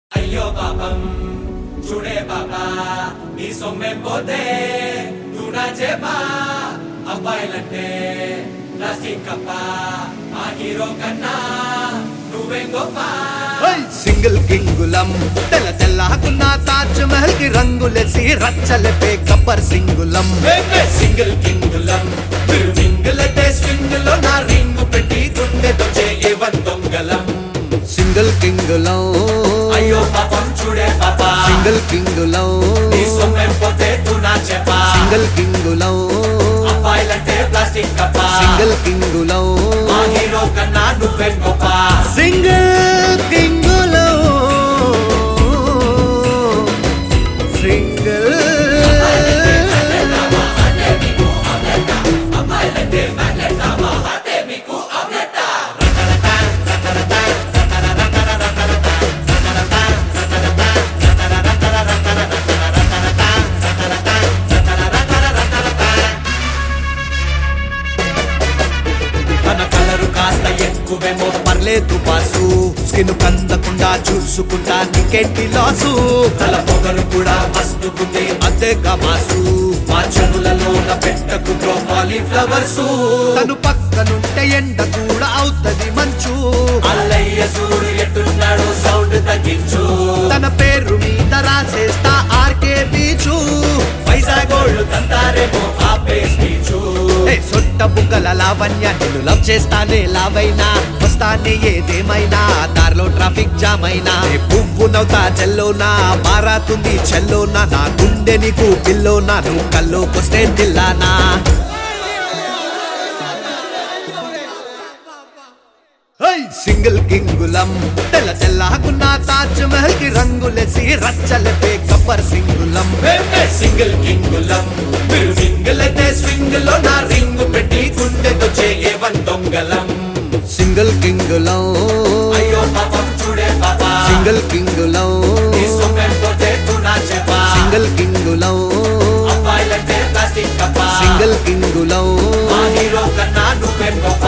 అయ్యో పాపం చూడే పాపా నీ సొమ్మె పోతే నువ్వు చేపా అబ్బాయిలంటే ప్లాస్టిక్ కప్ప మా హీరో కన్నా నువ్వే గొప్ప సింగిల్ కింగులం తెల్ల తెల్లకున్న తాజ్ మహల్ కి రంగులేసి రచ్చలపే గబ్బర్ సింగులం సింగిల్ కింగులం మీరు మింగులటే స్వింగ్ లో నా రింగు పెట్టి గుండెతో చేయవన్ దొంగలం సింగిల్ కింగులం అయ్యో పాపం చూడే పాపా సింగిల్ కింగులం నీ సొమ్మె పోతే నువ్వు చెప్పా సింగిల్ కింగులం అబ్బాయిలంటే ప్లాస్టిక్ కప్ప సింగిల్ కింగులం మా హీరో కన్నా నువ్వే గొప్ప సింగిల్ కింగులం సింగిల్ అమ్మాయిలంటే మ్యాగ్నెట్ మా హార్టే మీకు ఆమ్లెట్ తన కలరు కాస్త ఎక్కువేమో పర్లేదు బాసు స్కిన్ కందకుండా చూసుకుంటా నీకేంటి లాసు తల పొగరు కూడా మస్తుకుంది అదే కమాసు మా చెవులలో పెట్టకు కాలీఫ్లవర్స్ తను పక్కనుంటే ఎండ కూడా అవుతది మంచు అల్లయ్య సూడు ఎట్టున్నాడు సౌండ్ తగ్గించు తన పేరు మీద రాసేస్తా ఆర్కే బీచు వైజాగోళ్ళు తంతారేమో ఆపే స్పీచు సొట్ట బుగ్గల లావణ్య నేను లవ్ చేస్తానే లావైనా వస్తానే ఏదేమైనా దారిలో ట్రాఫిక్ జామ్ అయినా పువ్వు నవ్వుతా చెల్లోనా మారాతుంది చెల్లోనా నా గుండె నీకు పిల్లోనా నువ్వు కల్లోకొస్తే దిల్లానా సింగిల్ కింగులం తెల్ల తెల్లకున్న తాజ్ మహల్ కి రంగులేసి రచ్చలపే గబ్బర్ సింగులం సింగిల్ కింగులం మీరు మింగులతే స్వింగ్ లో నా రింగు పెట్టి గుండెతో చేయవన్ దొంగలం సింగిల్ కింగులం అయ్యో పాపం చూడే పాపా సింగిల్ కింగులం నీ సొమ్మె పోతే నువ్వు చెప్పా సింగిల్ కింగులం అబ్బాయిలంటే ప్లాస్టిక్ కప్ప సింగిల్ కింగులం మా హీరో కన్నా నువ్వే గొప్ప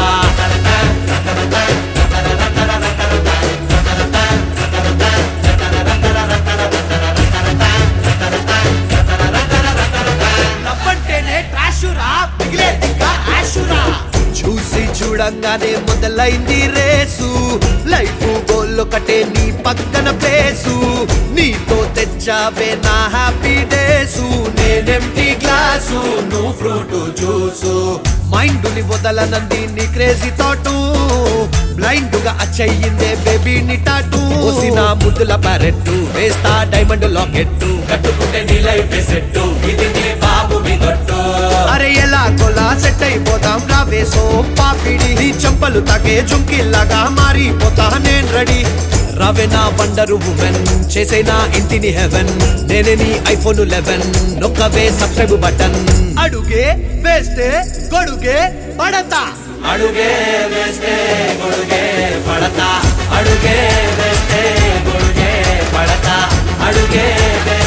నవ్వంటేనే ట్రాషురా మిగిలేది ఆషురా చూసి చూడంగానే మొదలైంది రేసు లైఫ్ గోల్ ఒకటే నీ పక్కన ప్లేసు నీతో తెచ్చావే నా హ్యాపీ డేసు నేనెంటీ గ్లాసు నువ్వు ఫ్రూట్ జ్యూసు మైండ్ ని వదలనంది నీ క్రేజీ థాటు బ్లైండ్ గా అచ్చయిందే బేబీ ని టాటూ ఓసిన ముద్దుల ప్యారెట్టు వేస్తా డైమండ్ లాకెట్టు కట్టుకుంటే నీ లైఫ్ సెట్టు ఇది నీ బాబు మీ దొట్టు అరే ఎలా కొలా సెట్ అయిపోతాం రావేసో పాపిడి నీ చెంపలు తాకే జుంకిల్లాగా మారిపోతా నేను రెడీ రావే నా వండరు ఉమెన్ చేసేనా ఇంటిని హెవెన్ నేనే నీ ఐఫోన్ 11 నొక్కవే సబ్స్క్రైబ్ బటన్ అడుగే వేస్తే గొడుగే పడతా అడుగే వేస్తే గొడుగే పడతా అడుగే వేస్తే గొడుగే పడతా అడుగే